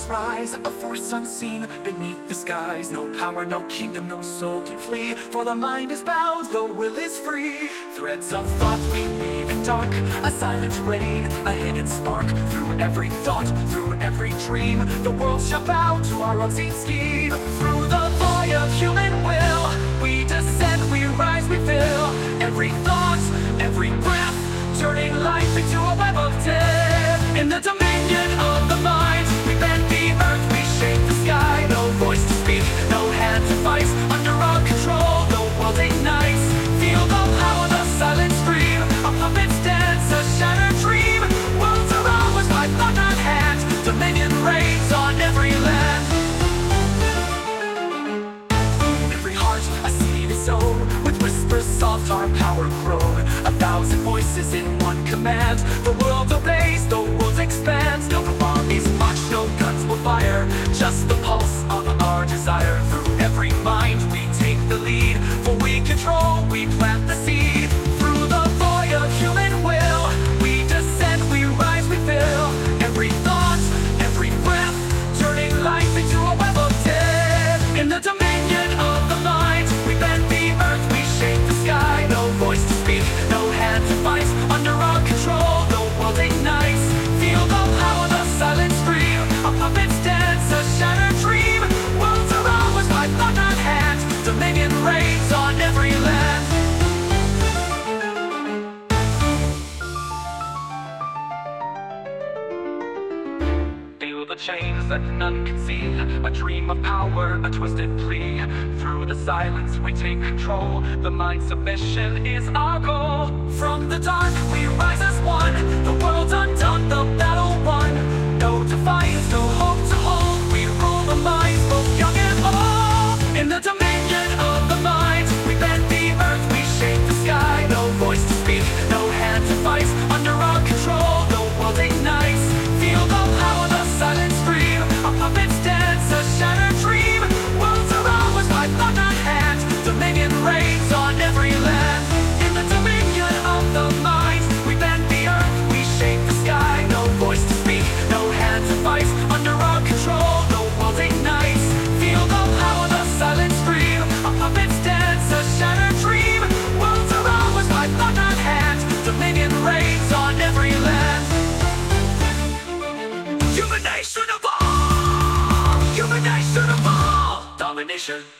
rise, a force unseen beneath the skies. No power, no kingdom, no soul can flee, for the mind is bound, the will is free. Threads of thought we weave in dark, a silent rain, a hidden spark. Through every thought, through every dream, the world shall bow to our unseen scheme. Through the void of human will, we descend, we rise, we fill every thought, every breath, turning life into a web of death. In the dominion of the mind, we bend the earth, we shape the sky. No voice to speak, no hand to fight. Under our control, the world ignites. Feel the power, the silent scream. Our puppets dance, a shattered dream. Worlds are ours by thought, not hand. Dominion reigns on every land. Every heart, a seed is sown. With whispers soft, our power grown. 1,000 voices in one command. The world obeys, the world expands. No armies march, no guns will fire. Just the pulse of our desire. Through every mind we take the lead. For we control, we plant the seed. Through the void of human will, we descend, we rise, we fill every thought, every breath, turning life into a web of death. In the dominion of the mind, we bend the earth, we shape the sky. No voice to speak, no hand to fight. Under our control, the world ignites. Feel the power, the silent scream. Our puppets dance, a shattered dream. Worlds are ours by thought, not hand. Dominion reigns on every land. Feel the chains that none can see. A dream of power, a twisted plea. Through the silence we take control. The mind's submission is our goal. From the dark we rise as one. The world's undone, the battle won. No defiance, no hope to hold. We rule the minds, both young and old. In the dominion of the mind, we bend the earth, we shape the sky. No voice to speak, no hand to fight. Under our control, the world ignites. Feel the power, the silent scream. Our puppets dance, a shattered dream. Worlds are ours by thought, not hand. Dominion reigns on every land. In the dominion of the mind, we bend the earth, we shape the sky. No voice to speak, no hand to fight. Under our control, the world ignites. Feel the power, the silent scream. Our puppets dance, a shattered dream. Worlds are ours by thought, not hand. Dominion reigns on every land. Human nation of all, human nation of all, domination.